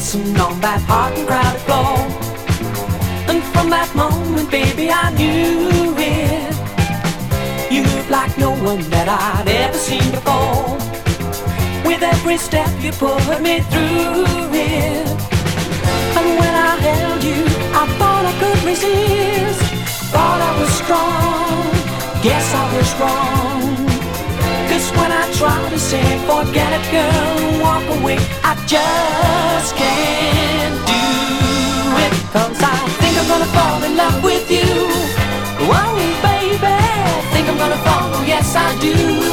dancing on that hot and crowded floor. And from that moment, baby, I knew it. You moved like no one that I'd ever seen before. With every step you put me through it. And when I held you, I thought I could resist. Thought I was strong, guess I was wrong. 'Cause when I try to say forget it, girl, and walk away, I just can't do it. 'Cause I think I'm gonna fall in love with you. Whoa, baby, think I'm gonna fall, oh yes I do.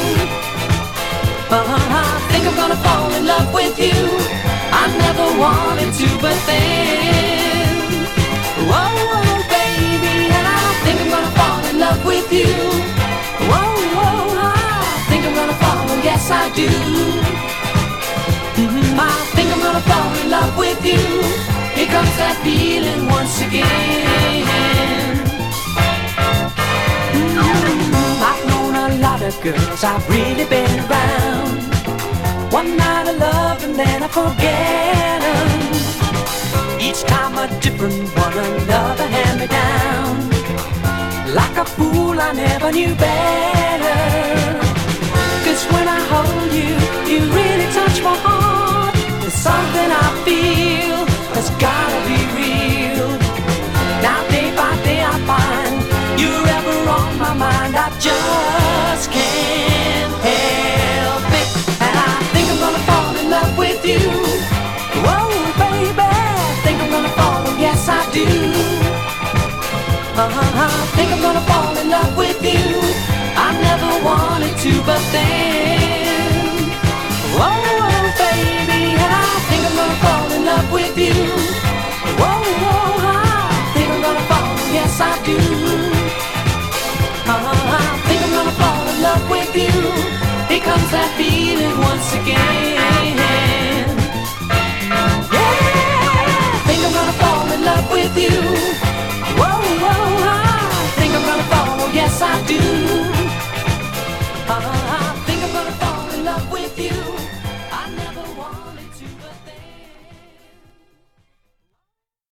I think I'm gonna fall in love with you. I never wanted to, but then, whoa, baby, and I think I'm gonna fall in love with you. Whoa, I think I'm gonna fall, oh yes I do. I think I'm gonna fall in love with you. Here comes that feeling once again. I've known a lot of girls, I've really been around. One night of love and then I forget them. Each time a different one, another hand me down. Like a fool, I never knew better. 'Cause when I hold you, you really touch my heart. There's something I feel that's gotta be real. Now day by day I find you're ever on my mind. I just can't help it. And I think I'm gonna fall in love with you. Whoa, baby, think I'm gonna fall, oh yes I do. I think I'm gonna fall in love with you. I never wanted to, but then